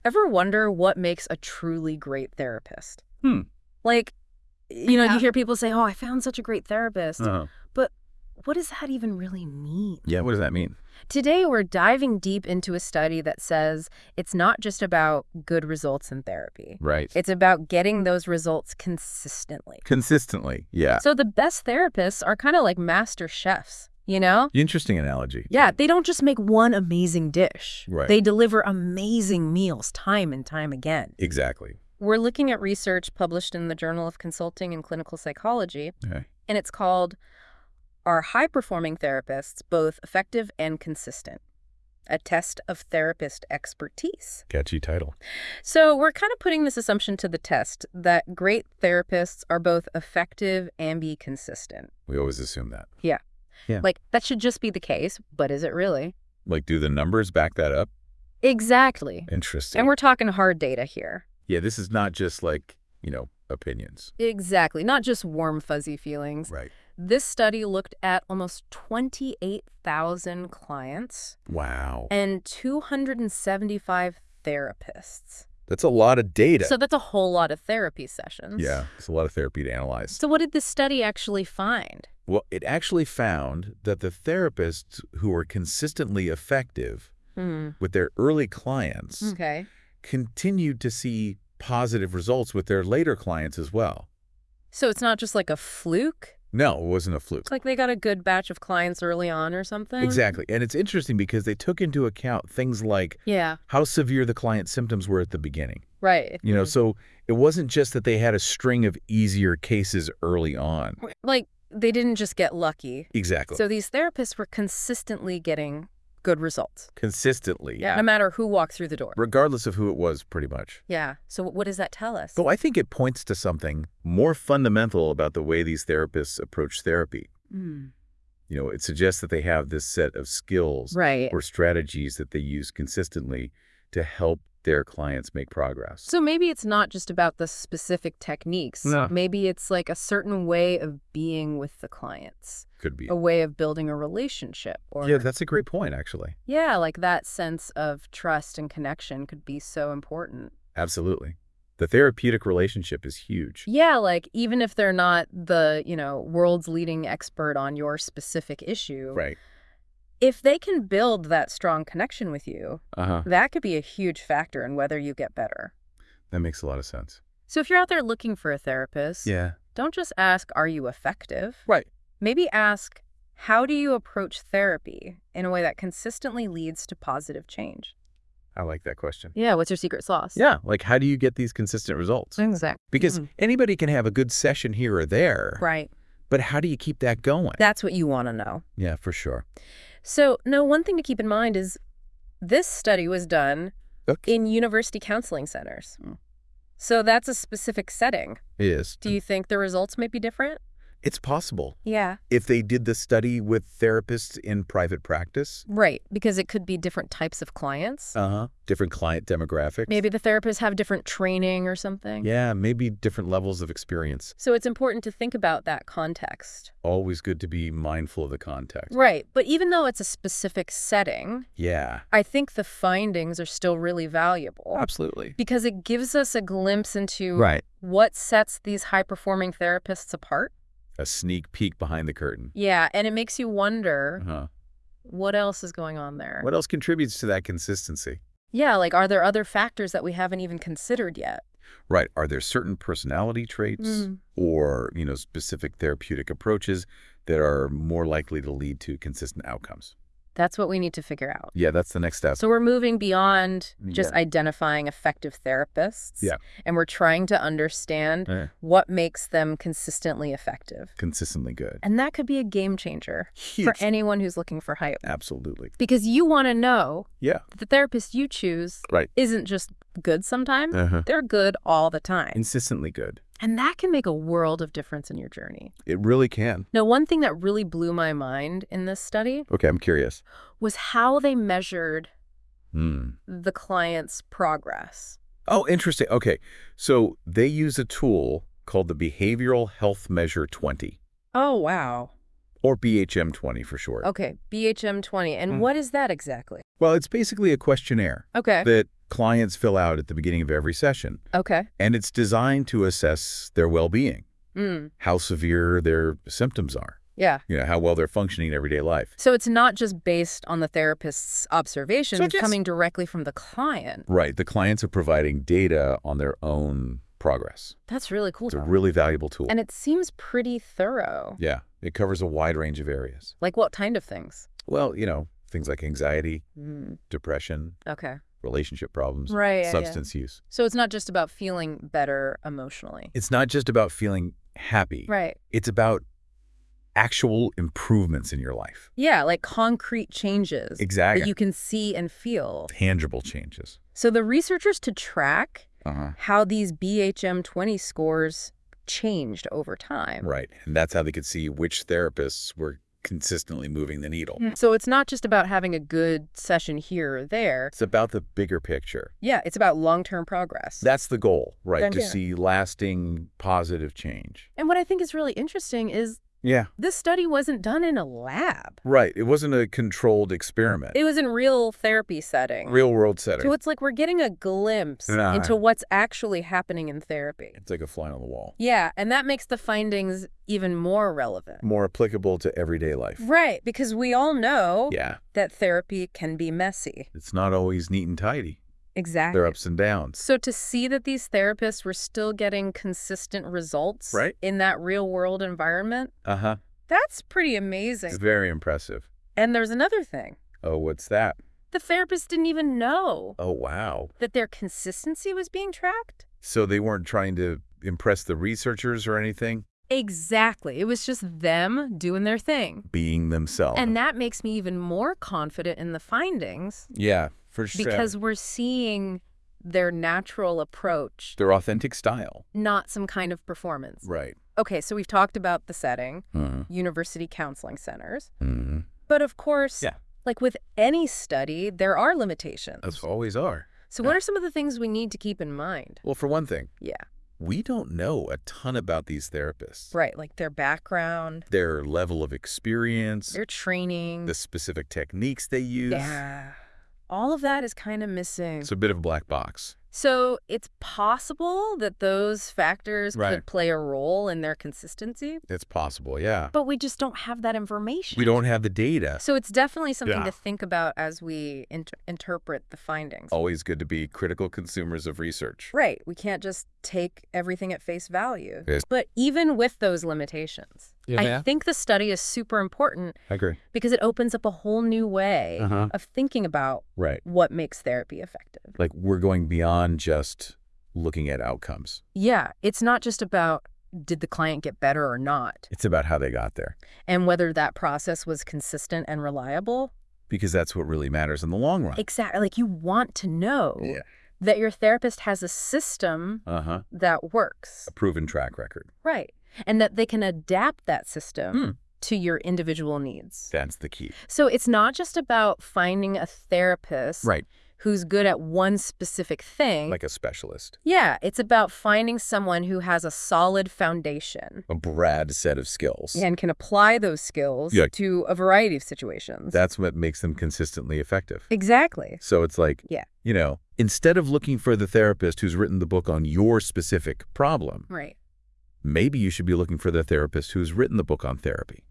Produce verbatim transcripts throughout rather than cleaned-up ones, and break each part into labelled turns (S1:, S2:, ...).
S1: Ever wonder what makes a truly great therapist?
S2: Hmm.
S1: Like, you know,
S3: Yeah.
S1: you hear people say, oh, I found such a great therapist.
S2: Uh-huh.
S1: But what does that even really mean?
S2: Yeah, what does that mean?
S1: Today, we're diving deep into a study that says it's not just about good results in therapy.
S2: Right.
S1: It's about getting those results consistently.
S2: Consistently, yeah.
S1: So the best therapists are kind of like master chefs, you know?
S2: Interesting analogy.
S1: Yeah, they don't just make one amazing dish.
S2: Right.
S1: They deliver amazing meals time and time again.
S2: Exactly.
S1: We're looking at research published in the Journal of Consulting and Clinical Psychology,
S2: Okay.
S1: and it's called Are High-Performing Therapists Both Effective and Consistent? A Test of Therapist Expertise.
S2: Catchy title.
S1: So we're kind of putting this assumption to the test that great therapists are both effective and be consistent.
S2: We always assume that.
S1: Yeah.
S2: Yeah.
S1: Like, that should just be the case, but is it really?
S2: Like, do the numbers back that up?
S1: Exactly.
S2: Interesting.
S1: And we're talking hard data here.
S2: Yeah, this is not just like, you know, opinions.
S1: Exactly. Not just warm, fuzzy feelings.
S2: Right.
S1: This study looked at almost twenty-eight thousand clients
S2: Wow.
S1: and two hundred seventy-five therapists.
S2: That's a lot of data.
S1: So that's a whole lot of therapy sessions.
S2: Yeah, it's a lot of therapy to analyze.
S1: So what did this study actually find?
S2: Well, it actually found that the therapists who were consistently effective
S1: Hmm.
S2: with their early clients
S1: Okay.
S2: continued to see positive results with their later clients as well.
S1: So it's not just like a fluke?
S2: No, it wasn't a fluke.
S1: It's like they got a good batch of clients early on or something?
S2: Exactly. And it's interesting because they took into account things like
S1: Yeah,
S2: how severe the client's symptoms were at the beginning.
S1: right.
S2: You know, so it wasn't just that they had a string of easier cases early on.
S1: Like, they didn't just get lucky.
S2: Exactly.
S1: So these therapists were consistently getting good results.
S2: Consistently.
S1: No matter who walked through the door.
S2: Regardless of who it was, pretty much.
S1: Yeah. So what does that tell us?
S2: So I think it points to something more fundamental about the way these therapists approach therapy.
S1: Hmm.
S2: You know, it suggests that they have this set of skills
S1: Right.
S2: or strategies that they use consistently to help their clients make progress.
S1: So maybe it's not just about the specific techniques.
S2: No.
S1: Maybe it's like a certain way of being with the clients,
S2: Could be.
S1: a way of building a relationship. Or
S2: Yeah, that's a great point, actually.
S1: yeah, like that sense of trust and connection could be so important.
S2: Absolutely. The therapeutic relationship is huge.
S1: Yeah, like even if they're not the, you know, world's leading expert on your specific issue,
S2: Right.
S1: if they can build that strong connection with you,
S2: Uh-huh.
S1: that could be a huge factor in whether you get better.
S2: That makes a lot of sense.
S1: So if you're out there looking for a therapist,
S2: Yeah.
S1: don't just ask, are you effective?
S2: Right.
S1: Maybe ask, how do you approach therapy in a way that consistently leads to positive change?
S2: I like that question.
S1: Yeah, what's your secret sauce?
S2: Yeah, like how do you get these consistent results?
S1: Exactly.
S2: Because
S1: Mhm.
S2: anybody can have a good session here or there,
S1: Right.
S2: but how do you keep that going?
S1: That's what you want to know.
S2: Yeah, for sure.
S1: So, no, one thing to keep in mind is this study was done
S2: Okay.
S1: in university counseling centers.
S2: Hmm.
S1: So that's a specific setting.
S2: It is.
S1: Do you think the results might be different?
S2: It's possible.
S1: Yeah.
S2: If they did the study with therapists in private practice,
S1: Right, because it could be different types of clients.
S2: uh-huh, different client demographics.
S1: Maybe the therapists have different training or something.
S2: Yeah, maybe different levels of experience.
S1: So it's important to think about that context.
S2: Always good to be mindful of the context.
S1: Right, but even though it's a specific setting,
S2: Yeah,
S1: I think the findings are still really valuable.
S2: absolutely.
S1: Because it gives us a glimpse into
S2: Right.
S1: what sets these high-performing therapists apart.
S2: A sneak peek behind the curtain.
S1: Yeah, and it makes you wonder
S2: Uh-huh.
S1: what else is going on there.
S2: What else contributes to that consistency?
S1: Yeah, like are there other factors that we haven't even considered yet?
S2: Right. Are there certain personality traits
S1: Mm.
S2: or, you know, specific therapeutic approaches that are more likely to lead to consistent outcomes?
S1: That's what we need to figure out.
S2: Yeah, that's the next step.
S1: So we're moving beyond just
S2: Yeah.
S1: identifying effective therapists.
S2: Yeah.
S1: And we're trying to understand
S2: Eh,
S1: what makes them consistently effective.
S2: consistently good.
S1: And that could be a game changer
S2: Huge.
S1: for anyone who's looking for hype.
S2: Absolutely.
S1: Because you want to know
S2: Yeah.
S1: that the therapist you choose
S2: Right.
S1: isn't just good sometimes,
S2: Uh-huh.
S1: they're good all the time.
S2: Consistently good.
S1: And that can make a world of difference in your journey.
S2: It really can.
S1: Now, one thing that really blew my mind in this study
S2: Okay, I'm curious.
S1: was how they measured
S2: Hmm.
S1: the client's progress.
S2: Oh, interesting. Okay. So they use a tool called the Behavioral Health Measure twenty,
S1: Oh, wow.
S2: or B H M twenty for short.
S1: Okay, B H M twenty. And
S2: Hmm.
S1: what is that exactly?
S2: Well, it's basically a questionnaire
S1: Okay.
S2: that clients fill out at the beginning of every session.
S1: Okay.
S2: And it's designed to assess their well-being,
S1: Mm.
S2: how severe their symptoms are,
S1: Yeah.
S2: you know, how well they're functioning in everyday life.
S1: So it's not just based on the therapist's observations
S2: So I guess-
S1: coming directly from the client.
S2: Right. The clients are providing data on their own progress.
S1: That's really cool.
S2: It's a really valuable tool.
S1: And it seems pretty thorough.
S2: Yeah. It covers a wide range of areas.
S1: Like what kind of things?
S2: Well, you know, things like anxiety,
S1: Mm.
S2: depression,
S1: Okay.
S2: relationship problems,
S1: Right. yeah, yeah.
S2: substance use.
S1: So it's not just about feeling better emotionally.
S2: It's not just about feeling happy.
S1: Right.
S2: It's about actual improvements in your life.
S1: Yeah, like concrete changes
S2: Exactly.
S1: that you can see and feel.
S2: Tangible changes.
S1: So the researchers to track
S2: Uh-huh.
S1: how these B H M twenty scores changed over time.
S2: Right. And that's how they could see which therapists were consistently moving the needle.
S1: So it's not just about having a good session here or there.
S2: It's about the bigger picture.
S1: Yeah, it's about long-term progress.
S2: That's the goal, right?
S1: Then,
S2: To
S1: yeah.
S2: see lasting positive change.
S1: And what I think is really interesting is
S2: Yeah.
S1: this study wasn't done in a lab.
S2: Right. It wasn't a controlled experiment.
S1: It was in real therapy setting.
S2: Real world setting.
S1: So it's like we're getting a glimpse
S2: Nah.
S1: into what's actually happening in therapy.
S2: It's like a fly on the wall.
S1: Yeah, and that makes the findings even more relevant.
S2: More applicable to everyday life.
S1: Right, because we all know
S2: Yeah.
S1: that therapy can be messy.
S2: It's not always neat and tidy.
S1: Exactly.
S2: There are ups and downs.
S1: So to see that these therapists were still getting consistent results
S2: Right.
S1: in that real world environment,
S2: Uh-huh.
S1: that's pretty
S2: It's
S1: amazing.
S2: very impressive.
S1: And there's another thing.
S2: Oh, what's that?
S1: The therapists didn't even know
S2: Oh, wow.
S1: that their consistency was being tracked.
S2: So they weren't trying to impress the researchers or anything?
S1: Exactly. It was just them doing their thing.
S2: Being themselves.
S1: And that makes me even more confident in the findings
S2: Yeah, for sure.
S1: because we're seeing their natural approach,
S2: their authentic style.
S1: not some kind of performance.
S2: Right.
S1: Okay, so we've talked about the setting,
S2: Mm-hmm.
S1: university counseling centers.
S2: Mm-hmm.
S1: But of course,
S2: Yeah.
S1: like with any study, there are limitations.
S2: That's always are.
S1: So what are some of the things we need to keep in mind?
S2: Well, for one thing,
S1: Yeah,
S2: we don't know a ton about these therapists.
S1: right, like their background,
S2: Their level of experience,
S1: their training.
S2: the specific techniques they use.
S1: Yeah. All of that is kind of missing.
S2: It's a bit of a black box.
S1: So it's possible that those factors
S2: Right.
S1: could play a role in their consistency,
S2: It's possible, yeah.
S1: but we just don't have that information.
S2: We don't have the data.
S1: So it's definitely something
S2: Yeah.
S1: to think about as we inter interpret the findings.
S2: Always good to be critical consumers of research.
S1: Right. We can't just take everything at face value.
S2: Yes.
S1: But even with those limitations, I
S2: Yeah.
S1: think the study is super important
S2: I agree.
S1: because it opens up a whole new way
S2: Uh-huh.
S1: of thinking about
S2: Right.
S1: what makes therapy effective.
S2: Like we're going beyond just looking at outcomes.
S1: Yeah, it's not just about did the client get better or not,
S2: It's about how they got there.
S1: and whether that process was consistent and reliable.
S2: Because that's what really matters in the long run.
S1: Exactly. Like you want to know
S2: Yeah.
S1: that your therapist has a system
S2: Uh-huh.
S1: that works.
S2: A proven track record.
S1: Right. And that they can adapt that system
S2: Hmm.
S1: to your individual needs.
S2: That's the key.
S1: So it's not just about finding a therapist
S2: Right.
S1: who's good at one specific thing.
S2: Like a specialist.
S1: Yeah, it's about finding someone who has a solid foundation
S2: A broad set of skills.
S1: and can apply those skills
S2: Yeah.
S1: to a variety of situations.
S2: That's what makes them consistently effective.
S1: Exactly.
S2: So it's like,
S1: Yeah.
S2: you know, instead of looking for the therapist who's written the book on your specific problem,
S1: Right.
S2: maybe you should be looking for the therapist who's written the book on therapy.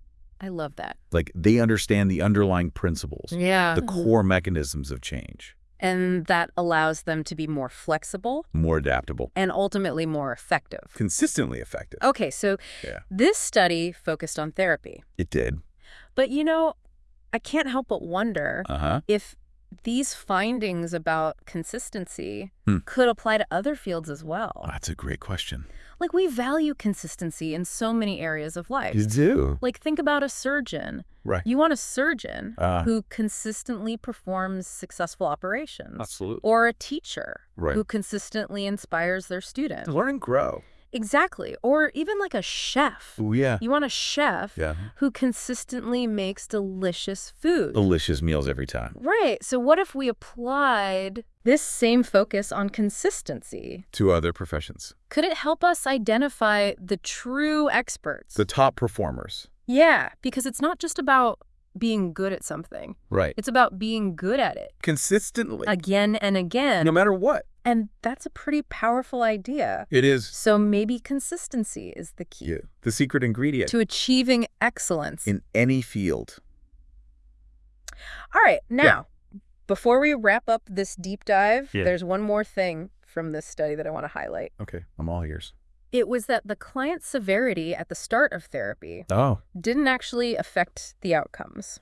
S1: I love that.
S2: Like they understand the underlying principles,
S1: Yeah.
S2: the core mechanisms of change,
S1: And that allows them to be more flexible
S2: more adaptable,
S1: and ultimately more effective.
S2: consistently effective.
S1: Okay, so
S2: Yeah.
S1: this study focused on therapy.
S2: It did.
S1: But, you know, I can't help but wonder
S2: Uh-huh.
S1: if these findings about consistency
S2: Hmm.
S1: could apply to other fields as well.
S2: That's a great question.
S1: Like, we value consistency in so many areas of life.
S2: do.
S1: Like, think about a surgeon.
S2: Right.
S1: You want a surgeon
S2: Uh,
S1: who consistently performs successful operations.
S2: Absolutely.
S1: Or a teacher
S2: Right.
S1: who consistently inspires their students.
S2: Learn and grow.
S1: Exactly. Or even like a chef.
S2: Oh, yeah.
S1: You want a chef
S2: Yeah.
S1: who consistently makes delicious food.
S2: Delicious meals every time.
S1: Right. So what if we applied this same focus on consistency?
S2: To other professions.
S1: Could it help us identify the true experts?
S2: The top performers.
S1: Yeah, because it's not just about being good at something.
S2: Right.
S1: It's about being good at it.
S2: Consistently.
S1: Again and again.
S2: No matter what.
S1: And that's a pretty powerful idea.
S2: It is.
S1: So maybe consistency is the key.
S2: Yeah. The secret ingredient.
S1: To achieving excellence.
S2: In any field.
S1: All right. Now, yeah. before we wrap up this deep dive,
S2: yeah.
S1: there's one more thing from this study that I want to highlight.
S2: Okay. I'm all ears.
S1: It was that the client's severity at the start of therapy
S2: oh.
S1: didn't actually affect the outcomes.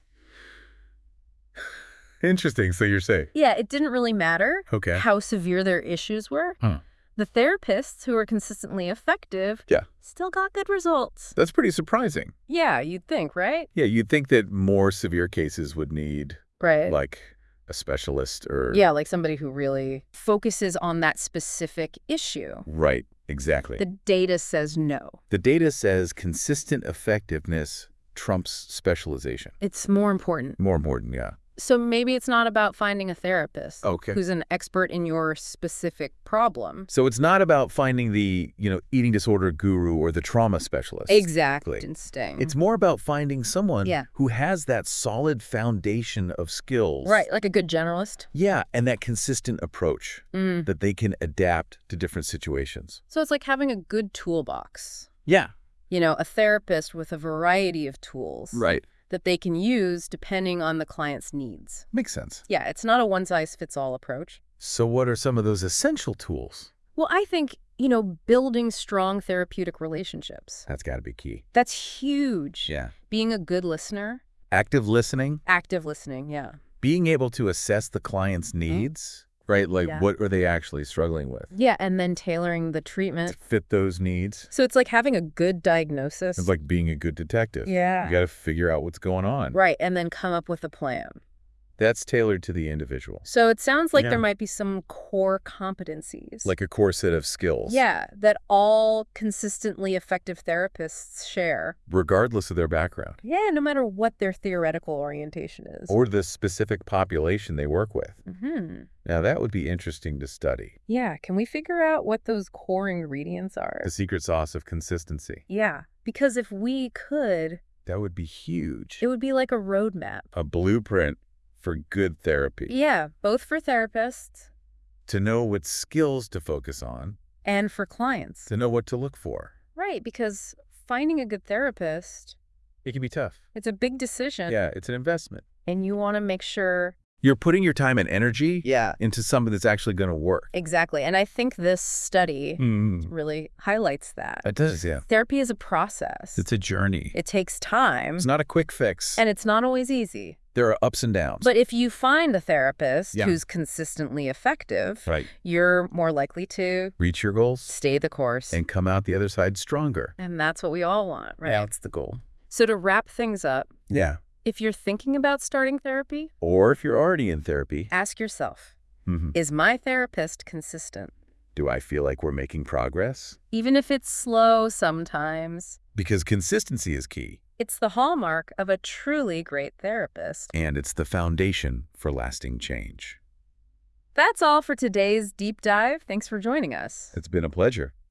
S2: Interesting. So you're saying?
S1: Yeah, it didn't really matter
S2: okay.
S1: how severe their issues were.
S2: Huh.
S1: The therapists who were consistently effective
S2: yeah.
S1: still got good results.
S2: That's pretty surprising.
S1: Yeah, you'd think, right?
S2: Yeah, you'd think that more severe cases would need
S1: right.
S2: like a specialist or...
S1: Yeah, like somebody who really focuses on that specific issue.
S2: Right, exactly.
S1: The data says no.
S2: The data says consistent effectiveness trumps specialization.
S1: It's more important.
S2: More important, yeah.
S1: So maybe it's not about finding a therapist
S2: okay.
S1: who's an expert in your specific problem.
S2: So it's not about finding the, you know, eating disorder guru or the trauma specialist.
S1: Exactly. Interesting.
S2: It's more about finding someone
S1: yeah.
S2: who has that solid foundation of skills.
S1: Right, like a good generalist.
S2: Yeah, and that consistent approach
S1: mm.
S2: that they can adapt to different situations.
S1: So it's like having a good toolbox.
S2: Yeah.
S1: You know, a therapist with a variety of tools.
S2: Right.
S1: That they can use depending on the client's needs.
S2: Makes sense.
S1: Yeah, it's not a one-size-fits-all approach.
S2: So what are some of those essential tools?
S1: Well, I think, you know, building strong therapeutic relationships.
S2: That's got to be key.
S1: That's huge.
S2: Yeah.
S1: Being a good listener.
S2: Active listening.
S1: Active listening, yeah.
S2: Being able to assess the client's needs. Mm-hmm. Right? Like,
S1: yeah.
S2: what are they actually struggling with?
S1: Yeah, and then tailoring the treatment.
S2: To fit those needs.
S1: So it's like having a good diagnosis.
S2: It's like being a good detective.
S1: Yeah.
S2: You got to figure out what's going on.
S1: Right, and then come up with a plan.
S2: That's tailored to the individual.
S1: So it sounds like
S2: yeah.
S1: there might be some core competencies.
S2: Like a core set of skills.
S1: Yeah, that all consistently effective therapists share.
S2: Regardless of their background.
S1: Yeah, no matter what their theoretical orientation is.
S2: Or the specific population they work with.
S1: Mm-hmm.
S2: Now, that would be interesting to study.
S1: Yeah, can we figure out what those core ingredients are?
S2: The secret sauce of consistency.
S1: Yeah, because if we could...
S2: That would be huge.
S1: It would be like a roadmap.
S2: A blueprint for good therapy.
S1: Yeah, both for therapists.
S2: To know what skills to focus on.
S1: And for clients.
S2: To know what to look for.
S1: Right, because finding a good therapist...
S2: It can be tough.
S1: It's a big decision.
S2: Yeah, it's an investment.
S1: And you want to make sure...
S2: You're putting your time and energy
S1: yeah.
S2: into something that's actually going to work.
S1: Exactly. And I think this study
S2: mm.
S1: really highlights that.
S2: It does, yeah.
S1: Therapy is a process.
S2: It's a journey.
S1: It takes time.
S2: It's not a quick fix.
S1: And it's not always easy.
S2: There are ups and downs.
S1: But if you find a therapist
S2: yeah.
S1: who's consistently effective,
S2: right.
S1: you're more likely to
S2: reach your goals,
S1: stay the course,
S2: and come out the other side stronger.
S1: And that's what we all want, right?
S2: That's the goal.
S1: So to wrap things up,
S2: yeah.
S1: if you're thinking about starting therapy,
S2: or if you're already in therapy,
S1: ask yourself,
S2: mm-hmm.
S1: is my therapist consistent?
S2: Do I feel like we're making progress?
S1: Even if it's slow sometimes.
S2: Because consistency is key.
S1: It's the hallmark of a truly great therapist.
S2: And it's the foundation for lasting change.
S1: That's all for today's deep dive. Thanks for joining us.
S2: It's been a pleasure.